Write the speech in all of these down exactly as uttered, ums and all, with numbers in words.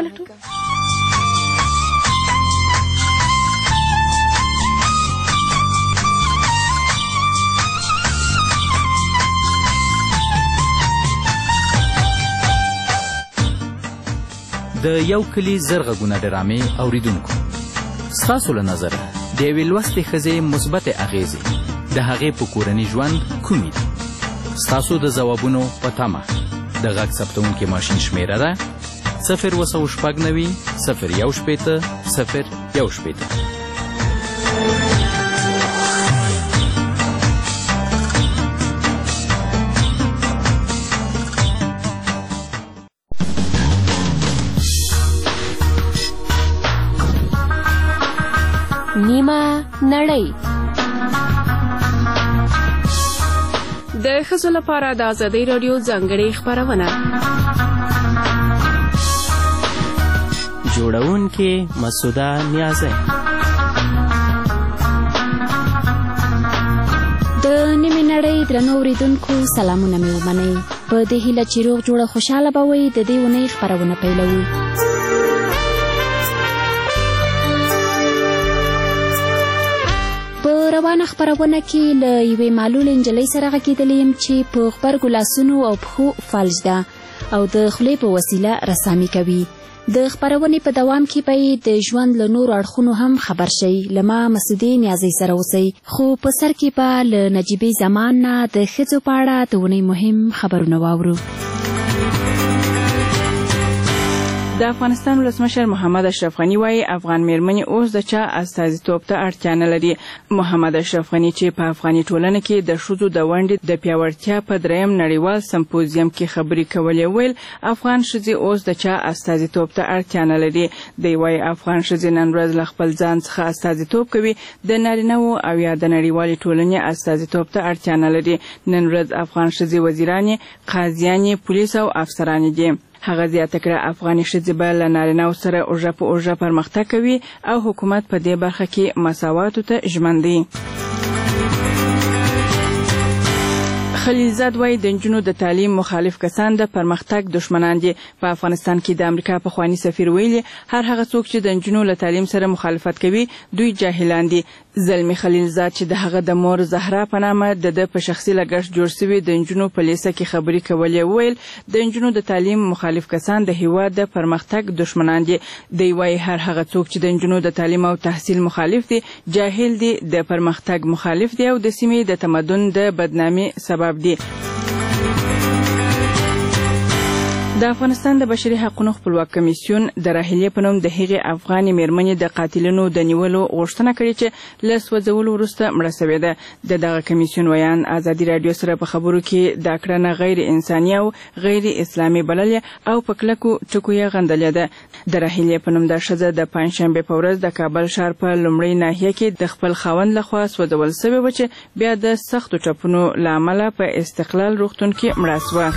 ولټو. د یو کلی زرغونه ډرامې اوریدونکو، ستاسو له نظره د یوې لوستې ښځې مثبتې اغیزې د هغې په کورني ژوند کومې دي؟ ستاسو د ځوابونو په تمه د غږ ثبتونکي ماشین شمیره ده صفر اوه سوه شپږ نوي صفر یو شپېته صفر یو شپېته. نیمه نړۍ د ښځو لپاره د ازادۍ راډیو ځانګړې خپرونه. جوړونکې مسعوده نیازی. د نیمه نړۍ درنو اوریدونکو سلامونه مې ومنئ. په دې هیله چې روغ جوړه خوشحاله به وئ د دې اونۍ خپرونه پیلوو. په روانه خپرونه کې له یوې معلولې نجلۍ سره غږېدلی یم چې په غبرګو لاسونو او پښو فلج ده او د خولې په وسیله رسامي کوي. د خپرونې په دوام کې به یې د ژوند له نورو اړخونو هم خبر شئ. له ما مسعودې نیازۍ سره اوسئ. خو په سر کې به له نجیبې زمان نه د ښځو په اړه د اونۍ مهم خبرونه واورو. د افغانستان ولسمشر محمد اشرف غني وایي افغان میرمنې اوس د چا استازیتوب ته اړتیا نه لري. محمد اشرف غني چې په افغاني ټولنه کې د ښځو د ونډې د پیاوړتیا په دریم نړیوال سمپوزیم کې خبرې کولې ویل افغان ښځې اوس د چا استازیتوب ته اړتیا نه لري. دی وایي افغان ښځې نن ورځ له خپل ځان څخه استازیتوب کوي، د نارینه‌وو او یا د نړیوالې ټولنې استازیتوب ته اړتیا نه لري. نن ورځ افغان ښځې وزیرانې، قاضیانې، پولیس او افسرانې دي. هغه زیاته کړه افغاني ښځې به له نارینه‌و سره اوږه په اوږه پرمختګ کوي او حکومت په دې برخه کې مساواتو ته ژمن دی. خلیلزاد وایي د نجونو د تعلیم مخالف کسان د پرمختګ دشمنان دي. په افغانستان کې د امریکا پخواني سفیر ویلي هر هغه څوک چې د نجونو له تعلیم سره مخالفت کوي دوی جاهلان دي. زلمی خلیلزاد چې د هغه د مور زهرا په نامه د ده په شخصي لګښت جوړ شوي د نجونو په لیسه کې خبرې کولې ویل د نجونو د تعلیم مخالف کسان د هیواد د پرمختګ دشمنان دي. دی وایي هر هغه څوک چې د نجونو د تعلیم او تحصیل مخالف دي جاهل دي، د پرمختګ مخالف دي او د سیمې د تمدن د بدنامي سبب دي. د افغانستان د بشري حقوقو خپلواک کمیسیون د راهیلې په نوم د هغې افغاني میرمنې د قاتلینو د نیولو غوښتنه کړې چې له سوځولو وروسته مړه شوې ده. د دغه کمیسیون ویان ازادي راډیو سره په خبرو کې دا کړنه غیر انساني او غیر اسلامي بللې او په کلکو ټکو یې غندلې ده. د راهیلې په نوم دا ښځه د پنجشنبې په ورځ د کابل ښار په لومړۍ ناحیه کې د خپل خاوند لخوا سوځول شوې وه چې بیا د سختو ټپونو له امله په استقلال روغتون کې مړه شوه.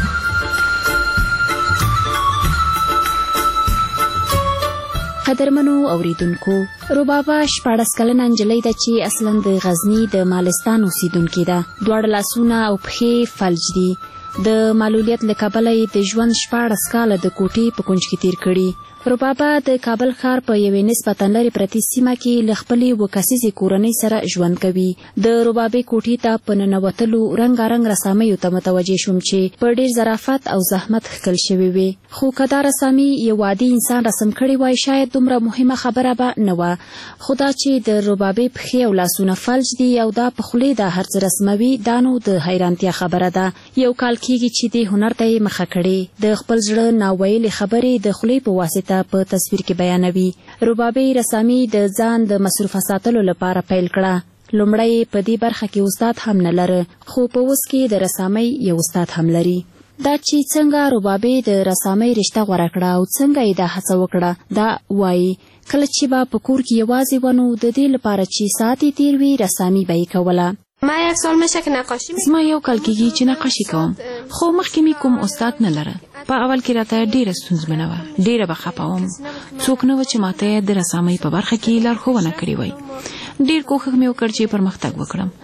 قدرمنو اوریدونکو، ربابه شپاړس کلنه نجلۍ ده چې اصلا د غزني د مالستان اوسیدونکې ده. دواړه لاسونه او پښې فلج دي. د معلولیت له کبله یې د ژوند شپاړس کاله د کوټې په کونج کې تیر کړي. ربابه د کابل ښار په یوې نسبتا لرې پرتې سیمه کې له خپلې اووه کسیزې کورنۍ سره ژوند کوي. د ربابې کوټې ته په ننوتلو رنګارنګ رسامیو ته متوجه شوم چې په ډېر ظرافت او زحمت ښکل شوې وې. خو که دا رسامي یو عادي انسان رسم کړې وای شاید دومره مهمه خبره به نه وه. خو دا چې د ربابې پښې او لاسونه فلج دي او دا په خولې دا هر څه رسموي دا نو د حیرانتیا خبره ده. یو کال کېږي چې دې هنر ته یې مخه کړې. د خپل زړه ناویلې خبرې د خولې په واسطه په تصویر کې بیانوي. ربابې رسامي د ځان د مصروفه ساتلو لپاره پیل کړه. لومړی په دې برخه کې استاد هم نه لره، خو په اوس کې د رسامۍ یو استاد هم لري. دا چې څنګه ربابې د رسامۍ رشته غوره کړه او څنګه یې دا هڅه وکړه دا وایي. کله چې به په کور کې یوازې ونو د دې لپاره چې ساعت یې تیر وي رسامي به یې کوله. ما یک سال میشه که نقاشی زما یو کال کېږي چې نقاشي کوم، خو مخکې مې کوم استاد نه لره. په اول کې راته ډېره ستونزمنه وه، ډېره به خفه وم. څوک نه و چې ماته د رسامۍ په برخه کې لارښوونه کړې وای. ډېر کوښښ مې وکړ چې پرمختګ وکړم.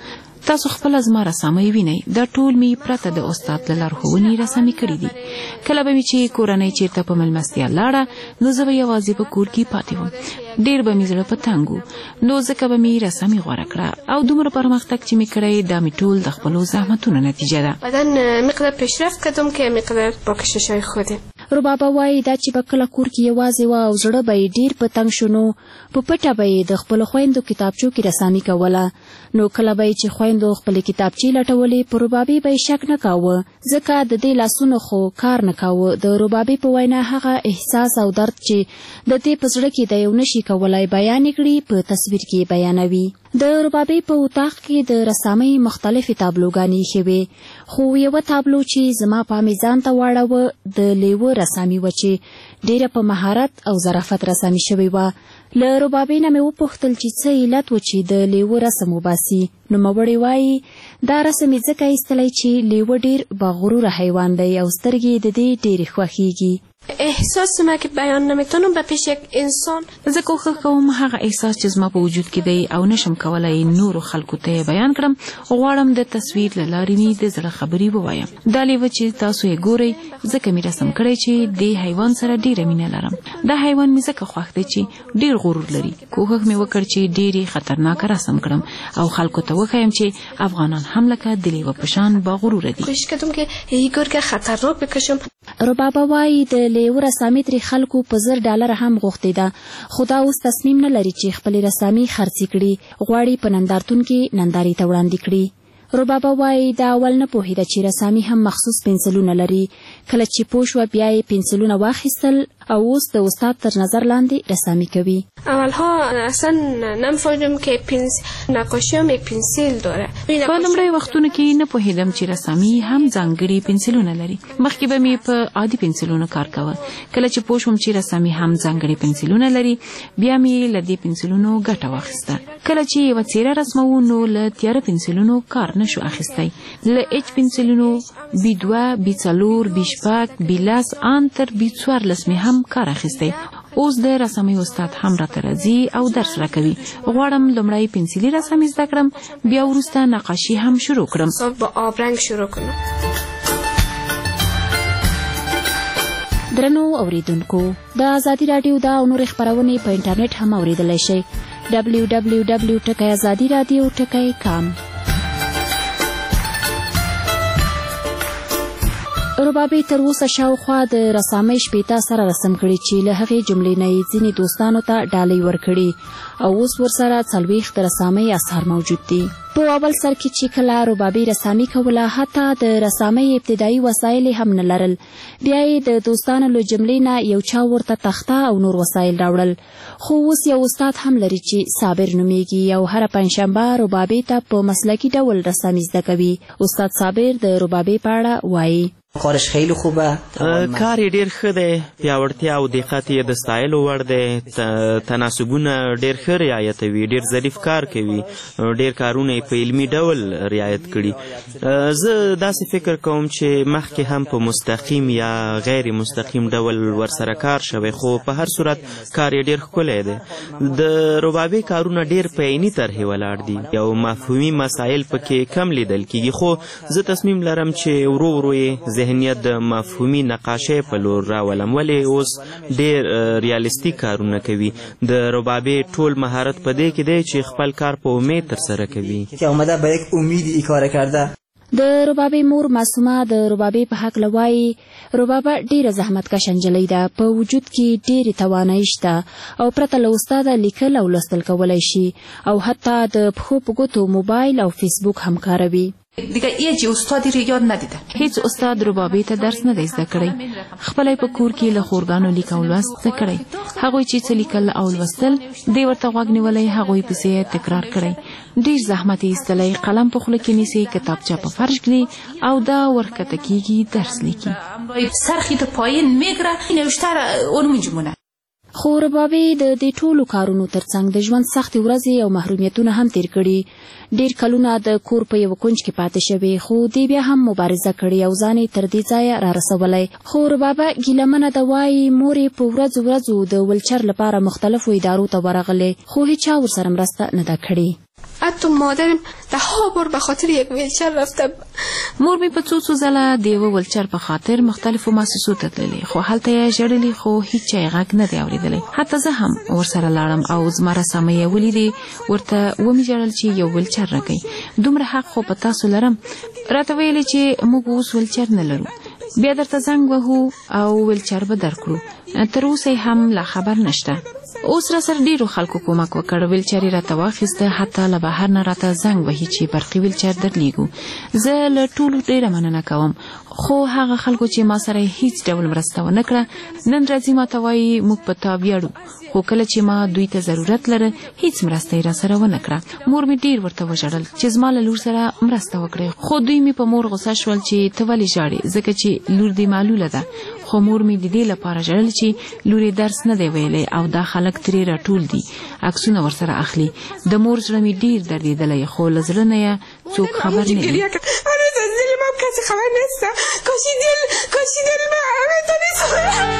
تاسو خپل زما رسامي وینئ دا ټول می پرته د استاد له لارښوونې رسامي کړې دي. کله به می چې کورنۍ چیرته په ملمستیا لاړه نو زه به یوازې په کور کې پاتې وم. ډیر به می زړه په تنګ نو ځکه به می رسامي غوره کړه او دومره پرمختګ چې می کړی دا می ټول د خپلو زحمتونو نتیجه ده. بعدن مقدار پیشرفت کردم که مقدار با کشش‌های خودم. ربابه وایي دا چې په کله کور کې یوازې وه او زړه به یې ډېر په تنګ شو نو په پټه به یې د خپلو خویندو کتابچو کې رسامي کوله. نو کله به یې چې خویندو خپلې کتابچې لټولې په ربابې به یې شک نه کاوه ځکه د دې لاسونو خو کار نه کاوه. د ربابې په وینا هغه احساس او درد چې د دې په زړه کې د یو نشي کولی بیان یې کړي په تصویر کې بیانوي. د ربابې په اطاق کې د رسامۍ مختلفې تابلوګانې ایښې وې خو یوه تابلو چې زما پام یې ځان ته واړوه د لیوه رسامي وه چې ډېره په مهارت او ظرافت رسامي شوې وه. له ربابې نه مې وپوښتل چې څه علت و چې د لیوه رسم وباسي. نوموړې وایي دا رسم یې ځکه ایستلی چې لیوه ډېر باغروره حیوان دی او سترګې د دې ډېرې خوښیږي. احساس ما که بیان نمیتونم به پیش یک انسان زه کوښښ کوم هغه احساس چې زما په وجود کې دی او نشم کولای نورو خلکو ته بیان کړم غواړم د تصویر له لارې مې د زړه خبرې ووایم. دا لیوه چې تاسو یې ګورئ ځکه مې رسم کړی چې دې حیوان سره ډېره مینه لرم. دا حیوان مې ځکه خوښ دی چې ډېر غرور لري. کوښښ مې وکړ چې ډېرې خطرناکه رسم کړم او خلکو ته وښیم چې افغانان هم لکه د لیوه په شان باغروره دي. کوشش کردم که یه گرگ خطرناک بکشم. ربابه وایي د لیوه رسامي ترې خلکو په زر ډالره هم غوښتې ده خو دا اوس تصمیم نه لري چې خپلې رسامي خرڅې کړي. غواړي په نندارتون کې نندارې ته وړاندې کړي. ربابه وایي دا اول نه پوهېده چې رسامي هم مخصوص پنسلونه لري. کله چې پوه شوه بیا یې پنسلونه واخیستل او اوس د استاد تر نظر لاندې رسامي کوي. اولها اصلا نمی‌فهمیدم که پنس نقاشی هم یک پنسل داره. په لومړی وختونو کې نه پوهېدم چې رسامي هم ځانګړي پنسلونه لري. مخکې به مې په عادي پنسلونو کار کاوه. کله چې پوه شوم چې رسامي هم ځانګړي پنسلونه لري بیا مې له دې پنسلونو ګټه واخیسته. کله چې یوه څېره رسموو نو له تیاره پنسلونو کار نه شو اخیستی. له اچ پنسلونو بي دوه بي څلور بي شپږ بي لس ان تر بي څوارلس مې هم کار اخیستی. اوس د رسامۍ استاد هم راته راځي او درس راکوي. غواړم لومړی پنسلي رسامي زده کړم بیا وروسته نقاشي هم شروع کړم. با آبرنګ شروع کړم. درنو اوریدونکو د ازادي راډیو دا او نور خبرونه په انټرنیټ هم اوریدلای شئ. دبلیو دبلیو دبلیو ډاٹ ازادي رادیو ډاٹ کام. ربابې تر اوسه شاوخوا د رسامۍ شپېته سره رسم کړي چې له هغې جملې نه یې ځینې دوستانو ته ډالۍ ورکړي او اوس ورسره څلوېښت د رسامۍ اثار موجود دي. په اول سر کې چې کله ربابې رسامي کوله حتی د رسامۍ ابتدایي وسایل هم نه لرل. بیا یې د دوستانو له جملې نه یو چا ورته تخته او نور وسایل راوړل. خو اوس یو استاد هم لري چې صابر نومیږي او هره پنجشنبه ربابې ته په مسلکي ډول رسامي زده کوي. استاد صابر د ربابې په اړه وایي کارش خیلی خوبه. کار یې ډېر ښه دی. پیاوړتیا او دقت یې د ستایلو وړ دی. تناسبونه ډېر ښه رعایتوي. ډېر ظریف کار کوي. ډېر کارونه یې په علمي ډول رعایت کړي. زه داسې فکر کوم چې مخکې هم په مستقیم یا غیر مستقیم ډول ورسره کار شوی خو په هر صورت کار یې ډېر ښکلی دی. د ربابې کارونه ډېر په عیني طرحې ولاړ دي. یو مفهومي مسایل پکې کم لیدل کېږي خو زه تصمیم لرم چې ورو ورو یې ذهنیت د مفهومي نقاشۍ په لور راولم. ولې اوس ډېر ریالستیک کارونه کوي. د ربابې ټول مهارت په دې کې دی چې خپل کار په امید ترسره کوي. که اومده به یک امید ای کار کرده. د ربابې مور معصومه د ربابې په هکله وایي ربابه ډېره زحمتکشه نجلۍ ده. په وجود کې ډېرې توانایي شته او پرته له استاده لیکل او لوستل کولی شي او حتی د پښو په ګوتو موبایل او فیسبوک هم کاروي. دیگه هیچ استادی رو یاد ندیده. هیڅ استاد ربابې ته درس نه دی زده کړی. خپله په کور کې له خورګانو لیک او لوست زده کړی. هغوی چې څه لیکل او لوستل دی ورته غوږ نیولی هغوی پسې تکرار کړی. ډېر زحمت یې ایستلی. قلم په خوله کې نیسي کتابچه په فرش ږدي او دا ورښکته کېږي درس لیکي. سرخی تو پایین میگره نوشته اون میجمونه. خو ربابې د دې ټولو کارونو ترڅنګ د ژوند سختې ورځې او محرومیتونه هم تیر کړي. ډېر کلونه د کور په یوه کونج کې پاتې شوې خو دې بیا هم مبارزه کړې او ځان یې تر دې ځایه را رسولی. خو ربابه ګیلمنه ده وایي مور یې په ورځو ورځو د ولچر لپاره مختلفو ادارو ته ورغلې خو هیچا ورسره مرسته نه ده کړې. حتی مادرم ده ها بار به خاطر یک ویلچر رفته. مور می په څو څو ځله د یو ویلچر په خاطر مختلفو مؤسسو ته تللې، خو هلته یې ژړلې، خو هیڅ چا یې غږ نه دی اورېدلی. حتی زه هم ورسره لاړم او زما رسامۍ یې ولیدې، ورته ومې ژړل چې یو ویلچر راکوئ. دومره حق خو په تاسو لرم. راته ویلې چې موږ اوس ویلچر نه لرو، بیا درته زنګ وهو او ویلچر به درکړو. تر اوسه هم لا خبر نشته. اوس را سره ډیرو خلکو کومک وکړ، ویلچر یې راته واخیسته، حتی له بهر نه راته زنګ وهي چې برقي ویلچر درلیږو. زه له ټولو ډیره مننه کوم، خو هغه خلکو چې ما سره هیڅ ډول مرسته ونه کړه نن راځي ما ته وایي موږ په تا ویاړو، خو کله چې ما دوی ته ضرورت لره هیڅ مرسته یې را سره ونه کړه. مور مې ډیر ورته وژړل چې زما له لور سره مرسته وکړي، خو دوی مې په مور غوسه شول چې ته ولې ژاړې ځکه چې لور دې معلوله ده. خو مور مې د دې لپاره ژړل چې لور یې درس نه دی ویلی او دا خلک ترې راټول دي، عکسونه ورسره اخلي. د مور زړه مې ډیر دردېدلی، خو له زړه نه یې څوک خبر نه وي. کسی خبر نیست. کاشی دل کاشی دل من همه تا نیست.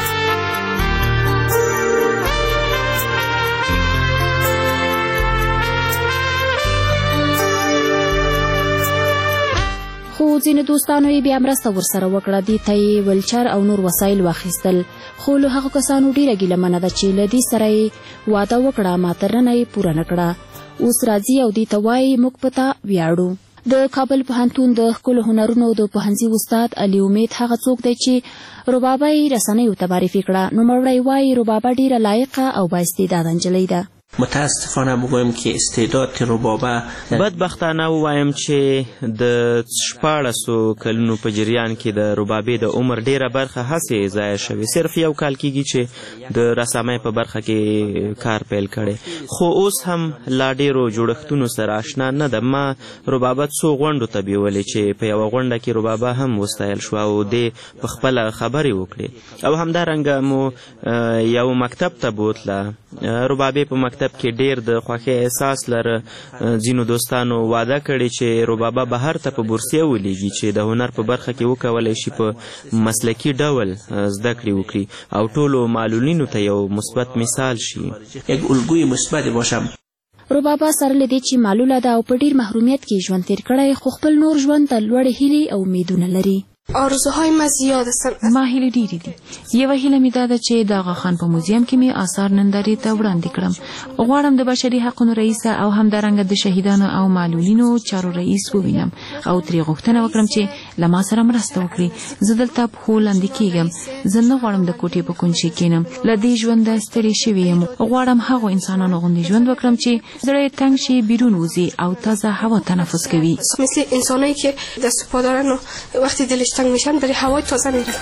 خو ځینې دوستانو یې بیا مرسته ورسره وکړه، دې ته یې ویلچر او نور وسایل واخیستل. خو له هغو کسانو ډیره ګیلمنه ده چې له دې سره یې واده وکړه، ماترنه یې پوره نه کړه. اوس راځي او دې ته وایي موږ په تا ویاړو. د کابل پوهنتون د ښکلو هنرونو د پوهنځي استاد علي امید هغه څوک دی چې ربابه یې رسنیو ته معرفي کړه. نوموړی وایي ربابه ډیره لایقه او بااستعداده نجلۍ ده. متاسفانه بگویم که استعداد ربابه بدبختانه ووایم چې د شپاړسو کلونو په جریان کې د ربابې د عمر ډیره برخه هسې ضایع شوې. صرف یو کال کېږي چې د رسامۍ په برخه کې کار پیل کړی، خو اوس هم لا ډیرو جوړښتونو سره آشنا نه ده. ما ربابه څو غونډو ته بیولې چې په یوه غونډه کې ربابه هم وستایل شوه او دې په خپله خبرې وکړې، او همدارنګه مو یو مکتب ته بوتله. ربابې په مکتب کې ډیر د خوښۍ احساس لره. ځینو دوستانو واده کړي چې ربابه بهر ته په بورسیه ولیږي چې د هنر په برخه کې وکولی شي په مسلکي ډول زده کړې وکړي او ټولو معلولینو ته یو مثبت مثال شي. یک الگوی مثبت باشم. ربابه سره له دې چې معلوله ده او په ډیر محرومیت کې ژوند تیر کړی، خو خپل نور ژوند ته لوړې هیلې او امیدونه لري. آرزوهای ما زیاد است. ما هیله ډیرې دي. یوه هیله مې دا ده چې د آغا خان په موزیم کې مې آثار نندارې ته وړاندې کړم. غواړم د بشري حقونو رئیس او همدارنګه د شهیدانو او معلولینو چارو رئیس ووینم او ترې غوښتنه وکړم چې له ما سره مرسته وکړي. زه دلته پښو لاندې کېږم. زه نه غواړم د کوټې په کونج کې کښېنم. له دې ژونده ستړې شوې یم. غواړم هغو انسانانو غوندې ژوند وکړم چې زړه یې تنګ شي، بیرون وځي او تازه هوا تنفس کوي. مثل انسانایی که دست و پا دارن و وقتی دلش تنگ میشن برای هوای تازه میرن.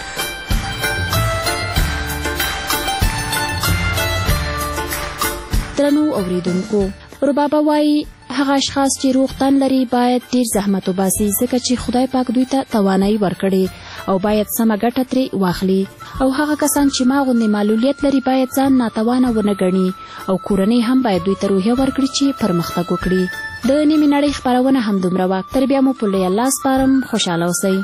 درنو اوریدونکو، ربابه وایي هغه اشخاص چې روغ تن لري باید ډیر زحمت وباسي ځکه چې خدای پاک دوی ته توانایي ورکړي او باید سمه ګټه ترې واخلي. او هغه کسان چې ما غوندې معلولیت لري باید ځان ناتوانه ونه ګڼي او کورنۍ هم باید دوی ته روحیه ورکړي چې پرمختګ وکړي. د نیمې نړۍ خپرونه هم دومره وه. تر بیا مو په لوی الله سپارم. خوشحاله اوسئ.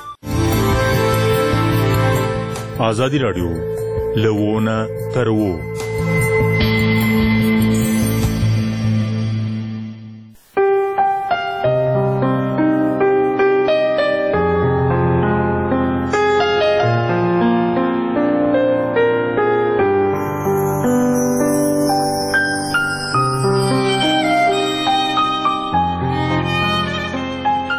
آزادی راډیو له ونه تر وو